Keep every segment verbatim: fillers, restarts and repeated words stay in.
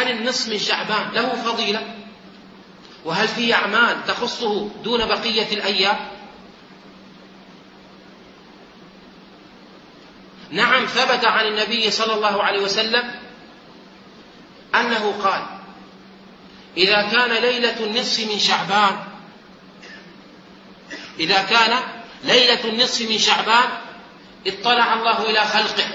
هل النصف من شعبان له فضيلة؟ وهل فيه أعمال تخصه دون بقية الأيام؟ نعم، ثبت عن النبي صلى الله عليه وسلم أنه قال: إذا كان ليلة النصف من شعبان إذا كان ليلة النصف من شعبان اطلع الله إلى خلقه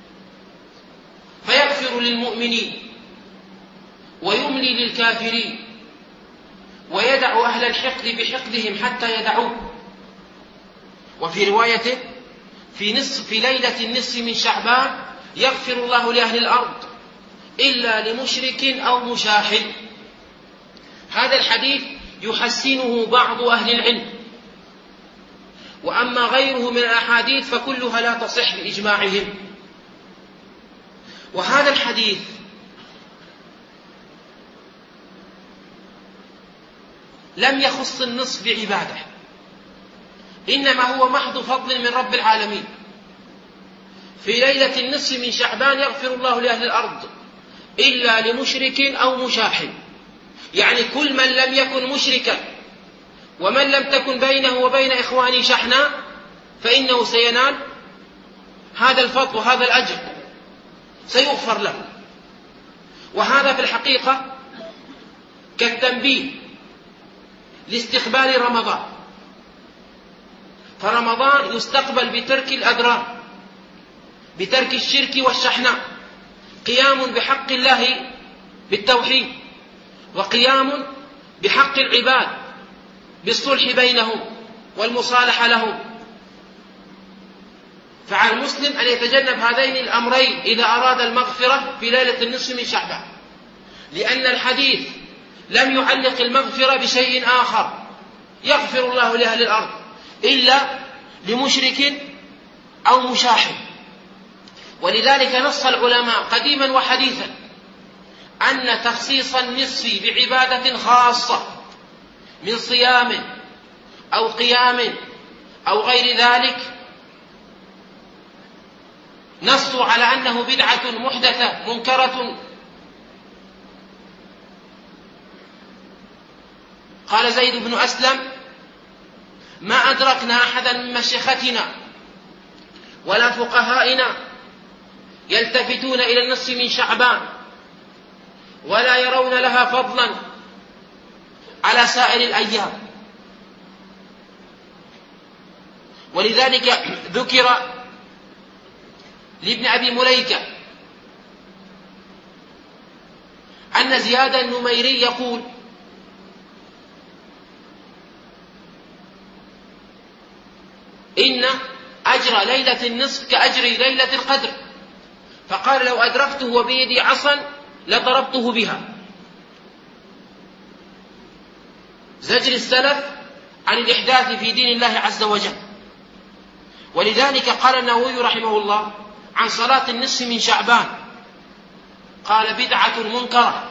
فيغفر للمؤمنين ويملي للكافرين ويدع أهل الحقد بحقدهم حتى يدعوه. وفي رواية: في, نصف في ليلة النصف من شعبان يغفر الله لأهل الأرض إلا لمشرك أو مشاحن. هذا الحديث يحسنه بعض أهل العلم، وأما غيره من الأحاديث فكلها لا تصح بإجماعهم. وهذا الحديث لم يخص النصف بعبادة، إنما هو محض فضل من رب العالمين. في ليلة النصف من شعبان يغفر الله لأهل الأرض إلا لمشرك أو مشاحن، يعني كل من لم يكن مشركا ومن لم تكن بينه وبين إخوانه شحنا فإنه سينال هذا الفضل وهذا الأجر، سيغفر له. وهذا في الحقيقة كالتنبيه لاستقبال رمضان، فرمضان يستقبل بترك الأدرار، بترك الشرك والشحناء، قيام بحق الله بالتوحيد، وقيام بحق العباد بالصلح بينهم والمصالحة لهم. فعلى المسلم أن يتجنب هذين الأمرين إذا أراد المغفرة في ليلة النصف من شعبان، لأن الحديث لم يعلق المغفرة بشيء آخر يغفر الله لأهل الأرض إلا لمشرك أو مشاحن. ولذلك نص العلماء قديما وحديثا أن تخصيص النصف بعبادة خاصة من صيام أو قيام أو غير ذلك نصوا على أنه بدعة محدثة منكرة. قال زيد بن أسلم: ما أدركنا أحدا من مشيختنا ولا فقهائنا يلتفتون إلى النصف من شعبان ولا يرون لها فضلا على سائر الأيام. ولذلك ذكر لابن أبي مليكة أن زياد النميري يقول: إن أجر ليلة النصف كأجر ليلة القدر، فقال: لو أدركته وبيدي عصا لضربته بها. زجر السلف عن الإحداث في دين الله عز وجل. ولذلك قال النووي رحمه الله عن صلاة النصف من شعبان، قال: بدعة منكرة.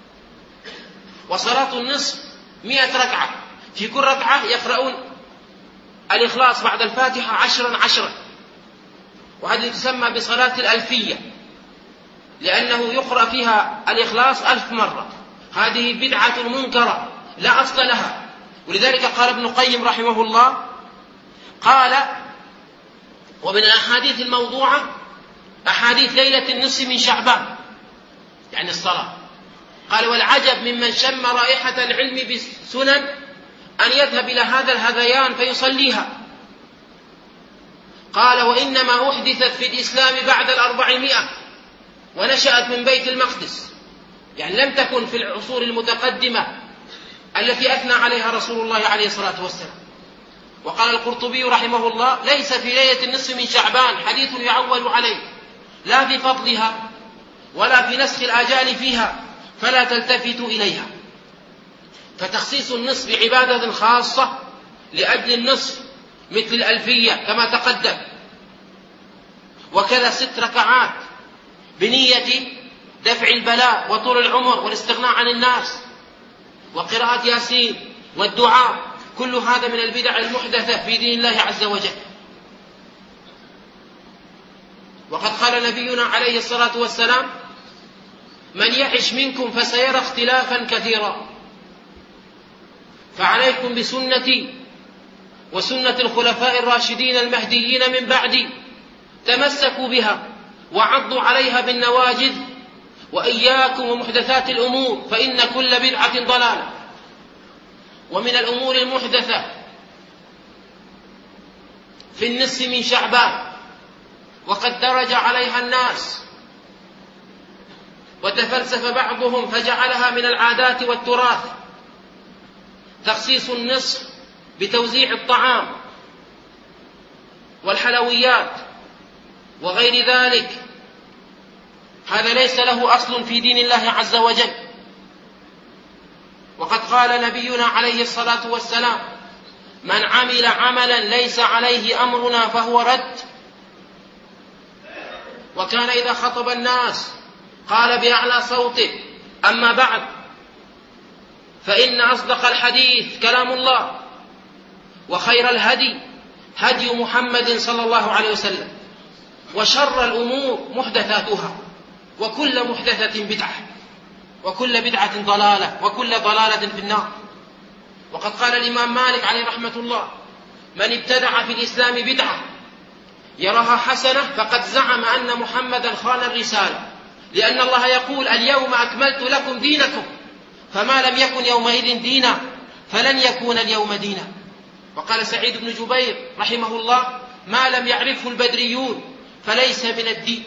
وصلاة النصف مئة ركعة، في كل ركعة يقرؤون الإخلاص بعد الفاتحة عشرا عشرا، وهذه تسمى بصلاة الألفية لأنه يقرأ فيها الإخلاص ألف مرة. هذه بدعة منكرة لا أصل لها. ولذلك قال ابن القيم رحمه الله، قال: ومن الأحاديث الموضوعة أحاديث ليلة النصف من شعبان، يعني الصلاة. قال: والعجب ممن شم رائحة العلم بالسنن أن يذهب إلى هذا الهذيان فيصليها. قال: وإنما أحدثت في الإسلام بعد الأربعمائة ونشأت من بيت المقدس، يعني لم تكن في العصور المتقدمة التي أثنى عليها رسول الله عليه الصلاة والسلام. وقال القرطبي رحمه الله: ليس في ليلة النصف من شعبان حديث يعول عليه، لا في فضلها ولا في نسخ الآجال فيها، فلا تلتفتوا إليها. فتخصيص النصف بعبادة خاصة لأجل النصف مثل الألفية كما تقدم، وكذا ست ركعات بنية دفع البلاء وطول العمر والاستغناء عن الناس وقراءة ياسين والدعاء، كل هذا من البدع المحدثة في دين الله عز وجل. وقد قال نبينا عليه الصلاة والسلام: من يعش منكم فسيرى اختلافا كثيرا، فعليكم بسنتي وسنة الخلفاء الراشدين المهديين من بعدي، تمسكوا بها وعضوا عليها بالنواجذ، وإياكم ومحدثات الأمور فإن كل بدعة ضلالة. ومن الأمور المحدثة في النصف من شعبان وقد درج عليها الناس وتفلسف بعضهم فجعلها من العادات والتراث، تخصيص النصف بتوزيع الطعام والحلويات وغير ذلك. هذا ليس له أصل في دين الله عز وجل، وقد قال نبينا عليه الصلاة والسلام: من عمل عملا ليس عليه أمرنا فهو رد. وكان إذا خطب الناس قال بأعلى صوته: أما بعد، فإن أصدق الحديث كلام الله، وخير الهدي هدي محمد صلى الله عليه وسلم، وشر الأمور محدثاتها، وكل محدثة بدعة، وكل بدعة ضلالة، وكل ضلالة في النار. وقد قال الإمام مالك عليه رحمة الله: من ابتدع في الإسلام بدعة يراها حسنة فقد زعم أن محمدا خان الرسالة، لأن الله يقول: اليوم أكملت لكم دينكم، فما لم يكن يومئذ دينا فلن يكون اليوم دينا. وقال سعيد بن جبير رحمه الله: ما لم يعرفه البدريون فليس من الدين.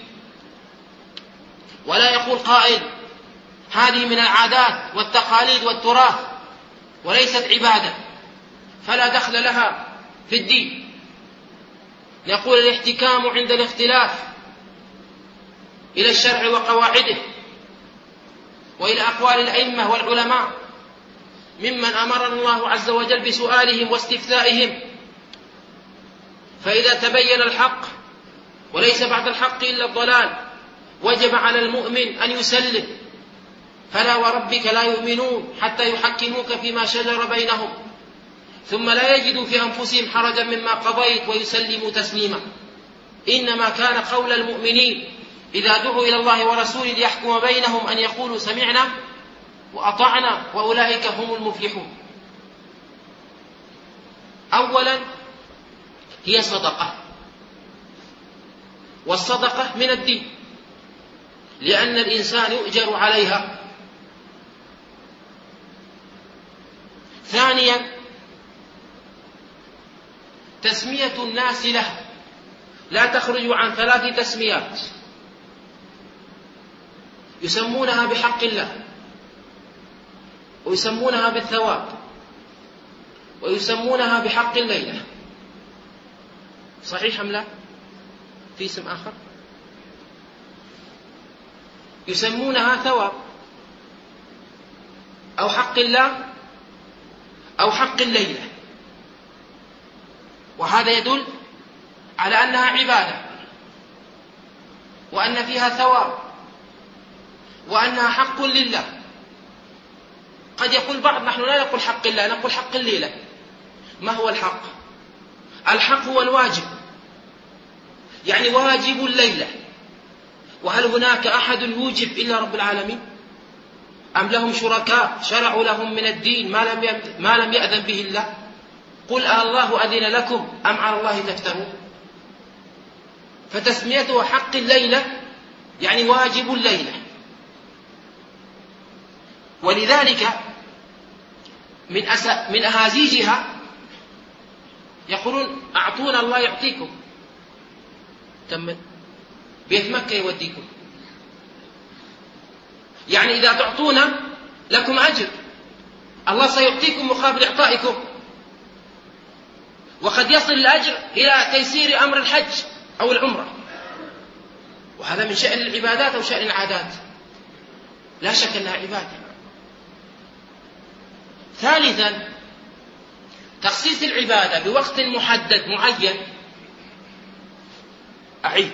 ولا يقول قائل: هذه من العادات والتقاليد والتراث وليست عبادة فلا دخل لها في الدين. يقول: الاحتكام عند الاختلاف إلى الشرع وقواعده وإلى أقوال الأئمة والعلماء ممن أمرنا الله عز وجل بسؤالهم واستفتائهم، فإذا تبين الحق وليس بعد الحق إلا الضلال وجب على المؤمن أن يسلم. فلا وربك لا يؤمنون حتى يحكموك فيما شجر بينهم ثم لا يجدوا في أنفسهم حرجا مما قضيت ويسلموا تسليما. إنما كان قول المؤمنين إذا دعوا إلى الله ورسوله ليحكم بينهم أن يقولوا سمعنا وأطعنا وأولئك هم المفلحون. أولا هي صدقة، والصدقة من الدين لأن الإنسان يؤجر عليها. ثانيا تسمية الناس له لا تخرج عن ثلاث تسميات: يسمونها بحق الله، ويسمونها بالثواب، ويسمونها بحق الليلة. صحيح أم لا؟ في اسم آخر يسمونها ثواب أو حق الله أو حق الليلة، وهذا يدل على أنها عبادة وأن فيها ثواب وأنها حق لله. قد يقول بعض: نحن لا نقول حق الله، نقول حق الليلة. ما هو الحق؟ الحق هو الواجب، يعني واجب الليلة. وهل هناك أحد يوجب إلا رب العالمين؟ أم لهم شركاء شرعوا لهم من الدين ما لم ما لم يأذن به الله؟ قل الله أذن لكم أم على الله تفترون؟ فتسميته حق الليلة يعني واجب الليلة. ولذلك من أس... من أهازيجها يقولون: أعطونا الله يعطيكم. تم بيت مكة يوديكم، يعني إذا تعطونا لكم أجر، الله سيعطيكم مقابل إعطائكم. وقد يصل الأجر إلى تيسير أمر الحج أو العمرة، وهذا من شأن العبادات أو شأن العادات، لا شك أنها عبادة. ثالثا تخصيص العبادة بوقت محدد معين. أعيد: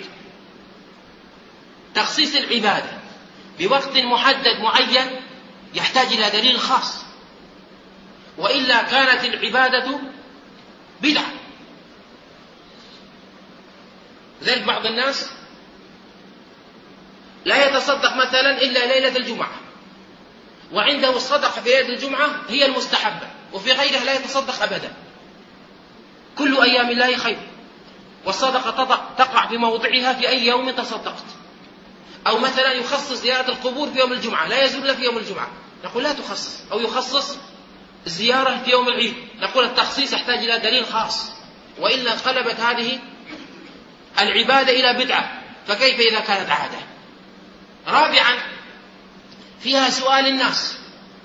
تخصيص العبادة بوقت محدد معين يحتاج إلى دليل خاص، وإلا كانت العبادة بدعة. ذلك بعض الناس لا يتصدق مثلا إلا ليلة الجمعة، وعنده الصدقة في ليلة الجمعة هي المستحبة، وفي غيرها لا يتصدق أبدا. كل أيام الله خير، والصدقة تقع في موضعها في أي يوم تصدقت. أو مثلا يخصص زيارة القبور في يوم الجمعة، لا يزور في يوم الجمعة، نقول لا تخصص. أو يخصص الزيارة في يوم العيد، نقول التخصيص يحتاج إلى دليل خاص، وإلا انقلبت هذه العبادة إلى بدعة، فكيف إذا كانت عادة؟ رابعا فيها سؤال الناس،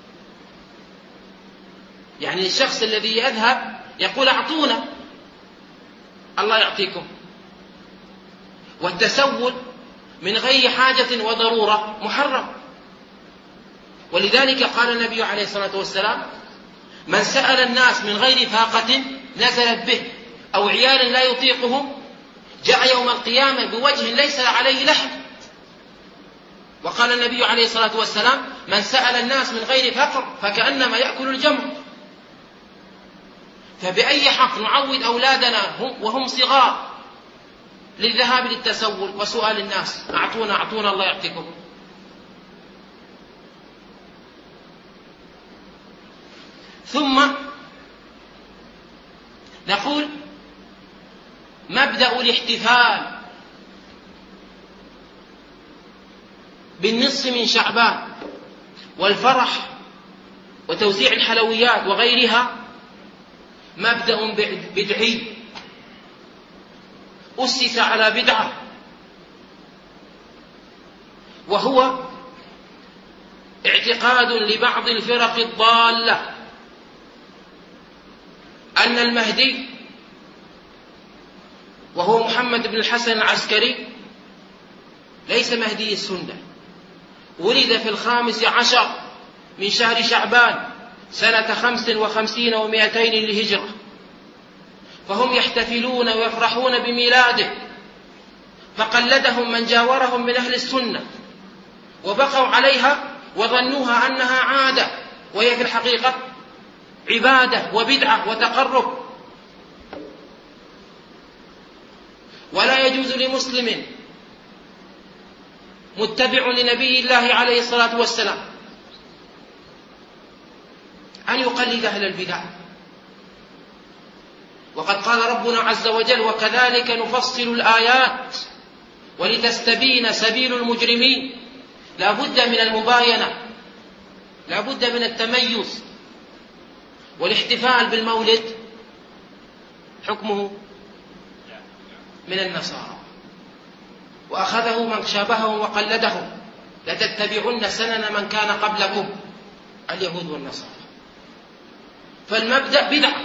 يعني الشخص الذي يذهب يقول أعطونا الله يعطيكم، والتسول من غير حاجة وضرورة محرم. ولذلك قال النبي عليه الصلاة والسلام: من سأل الناس من غير فاقة نزلت به، أو عيال لا يطيقه جاء يوم القيامة بوجه ليس عليه لحم. وقال النبي عليه الصلاة والسلام: من سأل الناس من غير فقر فكأنما يأكل الجمر. فبأي حق نعود أولادنا وهم صغار للذهاب للتسول وسؤال الناس: أعطونا أعطونا الله يعطيكم؟ ثم نقول مبدأ الاحتفال بالنصف من شعبان والفرح وتوزيع الحلويات وغيرها مبدأ بدعي أسس على بدعة، وهو اعتقاد لبعض الفرق الضالة أن المهدي وهو محمد بن الحسن العسكري ليس مهدي السنة، ولد في الخامس عشر من شهر شعبان سنة خمس وخمسين ومائتين للهجرة، فهم يحتفلون ويفرحون بميلاده، فقلدهم من جاورهم من أهل السنة وبقوا عليها وظنوها أنها عادة، وهي في الحقيقة عبادة وبدعة وتقرب. ولا يجوز لمسلم متبع لنبي الله عليه الصلاة والسلام أن يقلد أهل البدع، وقد قال ربنا عز وجل: وكذلك نفصل الآيات ولتستبين سبيل المجرمين. لا بد من المباينة، لا بد من التميز. والاحتفال بالمولد حكمه من النصارى، وأخذه من شابههم وقلدهم: لتتبعن سنن من كان قبلكم اليهود والنصارى. فالمبدأ بدعة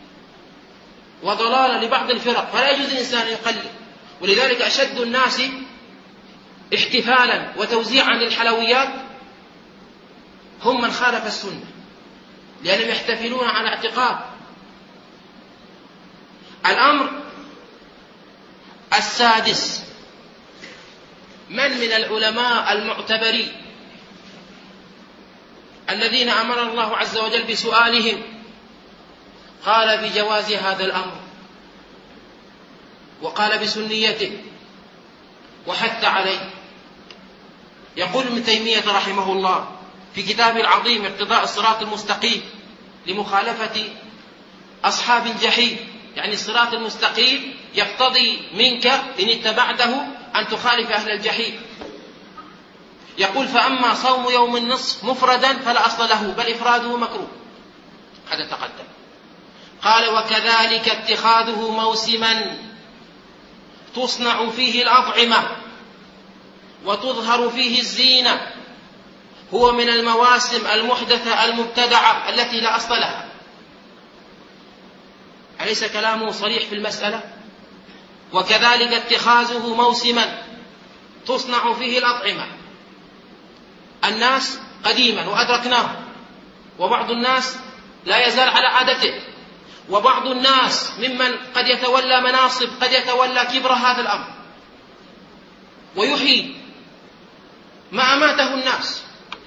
وضلال لبعض الفرق، فلا يجوز الإنسان يقلد. ولذلك أشد الناس احتفالا وتوزيعا للحلويات هم من خالف السنة، لأنهم يحتفلون على اعتقاد. الأمر السادس: من من العلماء المعتبرين الذين أمر الله عز وجل بسؤالهم قال بجواز هذا الأمر، وقال بسنيته وحث عليه. يقول ابن تيمية رحمه الله في كتابه العظيم اقتضاء الصراط المستقيم لمخالفة أصحاب الجحيم، يعني الصراط المستقيم يقتضي منك إن اتبعته أن تخالف أهل الجحيم. يقول: فأما صوم يوم النصف مفردا فلا أصل له، بل إفراده مكروه. هذا تقدم. قال: وكذلك اتخاذه موسما تصنع فيه الأطعمة وتظهر فيه الزينة هو من المواسم المحدثة المبتدعة التي لا أصل لها. أليس كلامه صريح في المسألة؟ وكذلك اتخاذه موسما تصنع فيه الأطعمة. الناس قديما وأدركناه، وبعض الناس لا يزال على عادته، وبعض الناس ممن قد يتولى مناصب قد يتولى كبر هذا الأمر ويحيي ما أماته الناس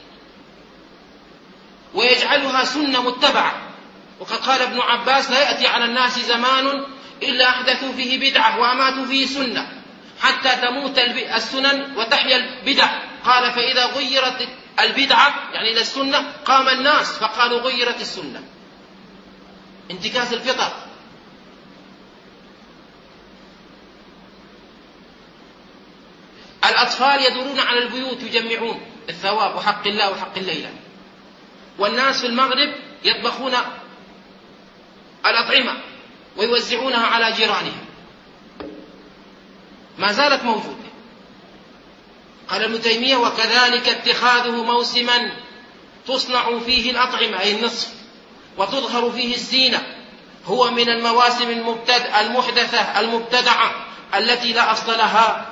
ويجعلها سنة متبعة. وقد قال ابن عباس: لا يأتي على الناس زمان إلا أحدثوا فيه بدعة وأماتوا فيه سنة. حتى تموت السنن وتحيا البدع. قال فإذا غيرت البدعة يعني إلى السنة قام الناس فقالوا غيرت السنة. انتكاس الفطر. الأطفال يدورون على البيوت يجمعون الثواب وحق الله وحق الليلة، والناس في المغرب يطبخون الأطعمة ويوزعونها على جيرانهم، ما زالت موجودة. قال ابن تيمية وكذلك اتخاذه موسما تصنع فيه الأطعمة أي النصف وتظهر فيه الزينة هو من المواسم المحدثة المبتدعة التي لا أصل لها.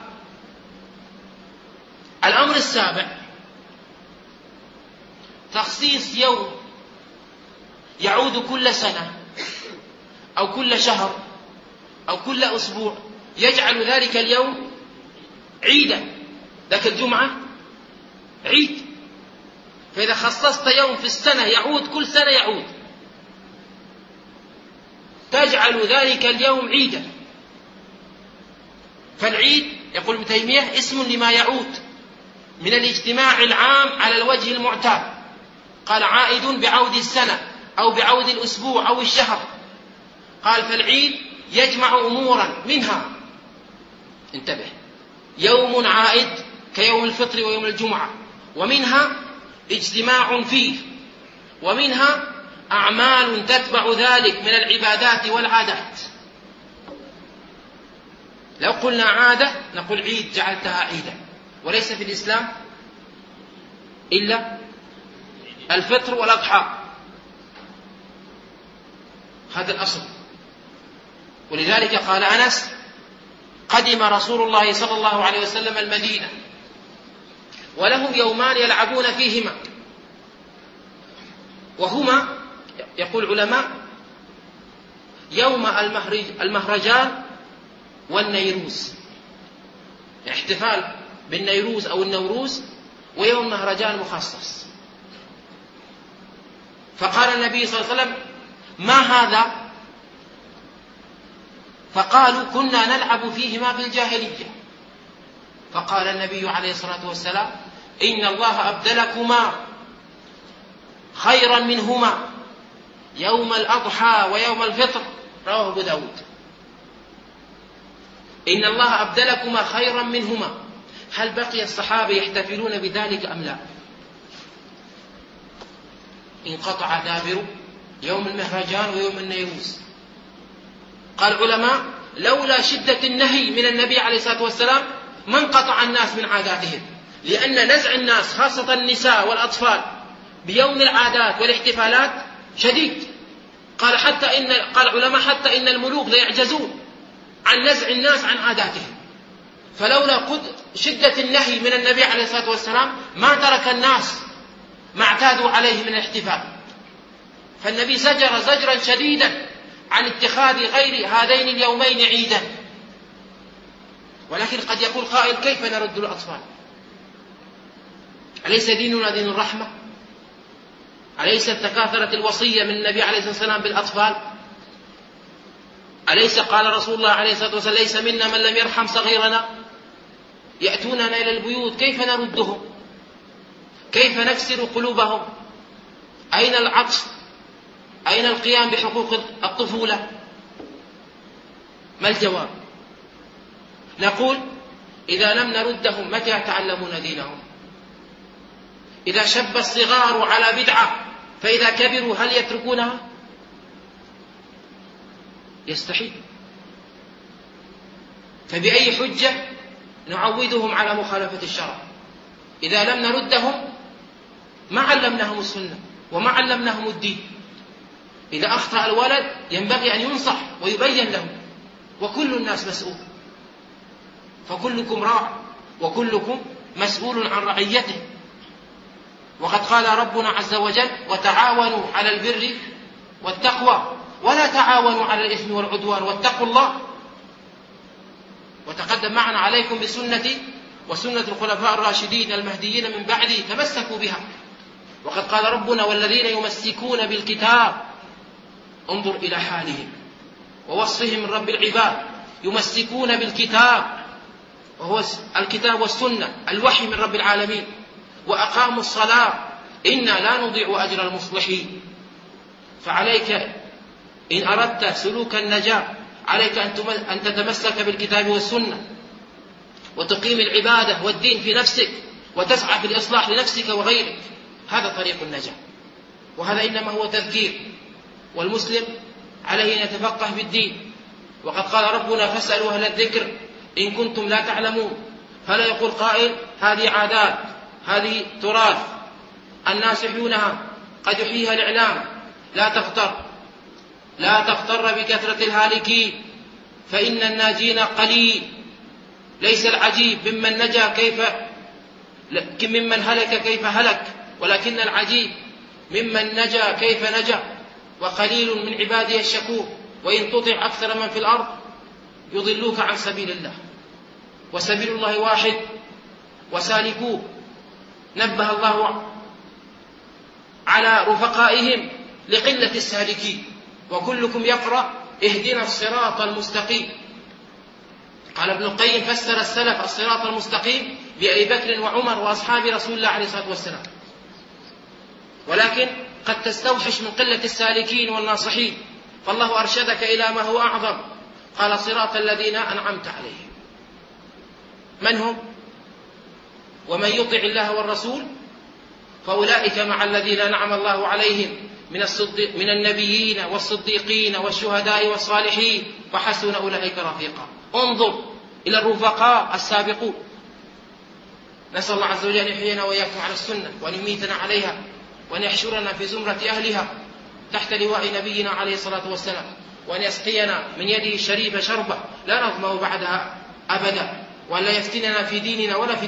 الأمر السابع تخصيص يوم يعود كل سنة أو كل شهر أو كل أسبوع يجعل ذلك اليوم عيدا. ذاك الجمعة عيد، فإذا خصصت يوم في السنة يعود كل سنة يعود تجعل ذلك اليوم عيدا. فالعيد يقول ابن تيمية اسم لما يعود من الاجتماع العام على الوجه المعتاد. قال عائد بعود السنة أو بعود الأسبوع أو الشهر. قال فالعيد يجمع أمورا منها، انتبه، يوم عائد كيوم الفطر ويوم الجمعة، ومنها اجتماع فيه، ومنها أعمال تتبع ذلك من العبادات والعادات. لو قلنا عادة نقول عيد جعلتها عيدا، وليس في الإسلام إلا الفطر والأضحى، هذا الأصل. ولذلك قال أنس قدم رسول الله صلى الله عليه وسلم المدينة ولهم يومان يلعبون فيهما، وهما يقول العلماء يوم المهرجان والنيروز، احتفال بالنيروز أو النوروز، ويوم مهرجان مخصص. فقال النبي صلى الله عليه وسلم ما هذا؟ فقالوا كنا نلعب فيهما في الجاهلية. فقال النبي عليه الصلاة والسلام إن الله أبدلكما خيرا منهما يوم الأضحى ويوم الفطر، رواه أبو داود. إن الله أبدلكما خيرا منهما. هل بقي الصحابة يحتفلون بذلك أم لا؟ انقطع دابر يوم المهرجان ويوم النيروز. قال العلماء لولا شدة النهي من النبي عليه الصلاة والسلام ما انقطع الناس من عاداتهم، لأن نزع الناس خاصة النساء والأطفال بيوم العادات والاحتفالات شديد. قال حتى إن قال العلماء حتى إن الملوك ليعجزون عن نزع الناس عن عاداتهم. فلولا قد شدة النهي من النبي عليه الصلاة والسلام ما ترك الناس ما اعتادوا عليه من الاحتفال. فالنبي زجر زجرا شديدا عن اتخاذ غير هذين اليومين عيدا. ولكن قد يقول قائل كيف نرد الأطفال؟ أليس ديننا دين الرحمة؟ أليست تكاثرت الوصية من النبي عليه الصلاة والسلام بالأطفال؟ أليس قال رسول الله عليه الصلاة والسلام ليس منا من لم يرحم صغيرنا؟ يأتوننا إلى البيوت كيف نردهم؟ كيف نكسر قلوبهم؟ أين العطف؟ أين القيام بحقوق الطفولة؟ ما الجواب؟ نقول إذا لم نردهم متى يتعلمون دينهم؟ إذا شب الصغار على بدعة فإذا كبروا هل يتركونها؟ يستحيل. فبأي حجة نعودهم على مخالفة الشرع إذا لم نردهم؟ ما علمناهم السنة وما علمناهم الدين. إذا أخطأ الولد ينبغي أن ينصح ويبين له، وكل الناس مسؤول، فكلكم راع وكلكم مسؤول عن رعيته. وقد قال ربنا عز وجل وتعاونوا على البر والتقوى ولا تعاونوا على الإثم والعدوان واتقوا الله. وتقدم معنا عليكم بسنتي وسنة الخلفاء الراشدين المهديين من بعدي تمسكوا بها. وقد قال ربنا والذين يمسكون بالكتاب، انظر إلى حالهم ووصفهم من رب العباد، يمسكون بالكتاب وهو الكتاب والسنة، الوحي من رب العالمين، وأقاموا الصلاة، إنا لا نضيع أجر المصلحين. فعليك إن أردت سلوك النجاة عليك أن تتمسك بالكتاب والسنة، وتقيم العبادة والدين في نفسك، وتسعى في الإصلاح لنفسك وغيرك. هذا طريق النجاة، وهذا إنما هو تذكير. والمسلم عليه أن يتفقه بالدين، وقد قال ربنا: فاسألوا أهل الذكر إن كنتم لا تعلمون. فلا يقول قائل: هذه عادات، هذه تراث، الناس يحيونها، قد يحييها الإعلام. لا تغتر، لا تغتر بكثرة الهالكين، فإن الناجين قليل. ليس العجيب ممن نجا كيف ممن هلك كيف هلك، ولكن العجيب ممن نجا كيف نجا. وقليل من عبادي الشكور، وإن تطع أكثر من في الأرض يضلوك عن سبيل الله، وسبيل الله واحد وسالكوه. نبه الله على رفقائهم لقلة السالكين، وكلكم يقرأ: اهدنا الصراط المستقيم. قال ابن القيم: فسر السلف الصراط المستقيم بأبي بكر وعمر وأصحاب رسول الله عليه الصلاة والسلام. ولكن قد تستوحش من قلة السالكين والناصحين، فالله أرشدك إلى ما هو أعظم. قال: صراط الذين أنعمت عليهم. من هم؟ ومن يطع الله والرسول فأولئك مع الذين أنعم الله عليهم من, من النبيين والصديقين والشهداء والصالحين، وحسن أولئك رفيقا. انظر إلى الرفقاء السابقون. نسأل الله عز وجل أن يحيينا وإياكم على السنة، وأن يميتنا عليها، وأن يحشرنا في زمرة أهلها تحت لواء نبينا عليه الصلاة والسلام، وأن يسقينا من يده الشريف شربة لا نظمأ بعدها أبدا، وأن لا يفتننا في ديننا ولا في